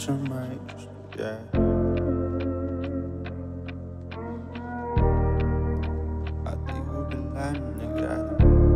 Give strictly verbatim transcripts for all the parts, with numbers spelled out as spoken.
лучше мои чувства, yeah. А ты убила меня градом.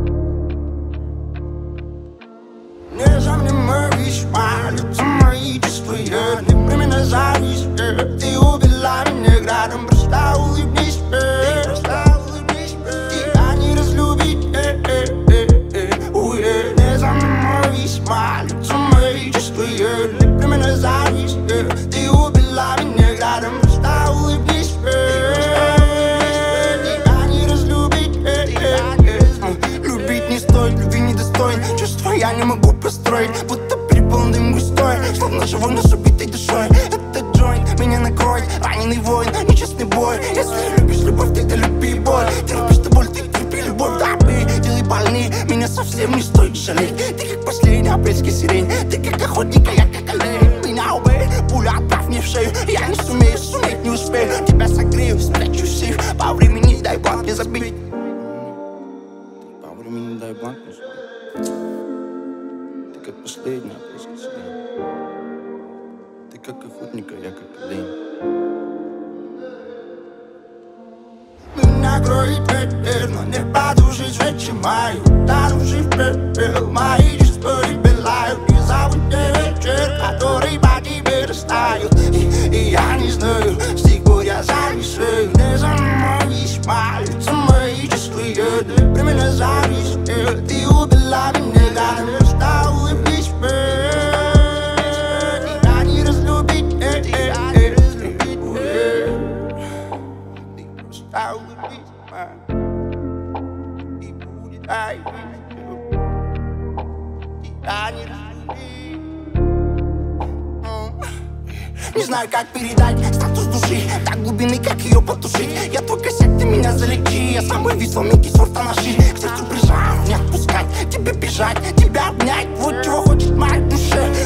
Не замнимай весьма лица мои чувства, yeah. Не прими на зависть, yeah. Ты убила меня градом, просто улыбнись, yeah. Просто улыбнись, yeah. Тебя не разлюбить, yeah, yeah, yeah, yeah. Oh, yeah. Не замнимай весьма лица мои чувства, yeah. Не прими на зависть, yeah. Ты убила меня градом, просто улыбнись, yeah. Тебя не разлюбить, yeah, yeah, yeah. Любить не стоит, любви недостоин. Чувства я не могу построить, будто припал дым густой, словно живой, но с убитой душой. Этот джойнт меня накроет, раненый воин, нечестный бой. Если любишь любовь, тогда люби боль. Ты любишь ты боль, ты терпи любовь, да, ты делай больней. Меня совсем не стоит жалеть. Ты как последняя апрельская сирень, ты как охотник, а я как олень. Меня убей, пуля отправь мне в шею. Я не сумею, суметь не успею. Тебя согрею, спрячу в сейф. По времени дай бланк мне забить. По времени дай бланк мне забить. Ты как последняя апрельская сирень. Ты как охотник, а я как олень. Меня кроет ветер, но не подушить вечер мою. Танувший в пепел, мои чувства ребелают. И зовут мне вечер, который по тебе растает. И, и я не знаю, с тех пор я зависаю. Не занимай весьма лица мои чувства, yeah. Ты прими на зависть, yeah. Ты убила меня, да, просто улыбнись, yeah. Тебя не разлюбить, yeah, yeah, yeah. Ты просто улыбнись, yeah. И будет ай, тебя не разлюбить. Не знаю, как передать статус души до глубины, как ее потушить. Я твой косяк, ты меня залечи. Я самый весоменький сорта наши. К сердцу прижать, не отпускать, тебе бежать, тебя обнять. Вот чего хочет моя душа.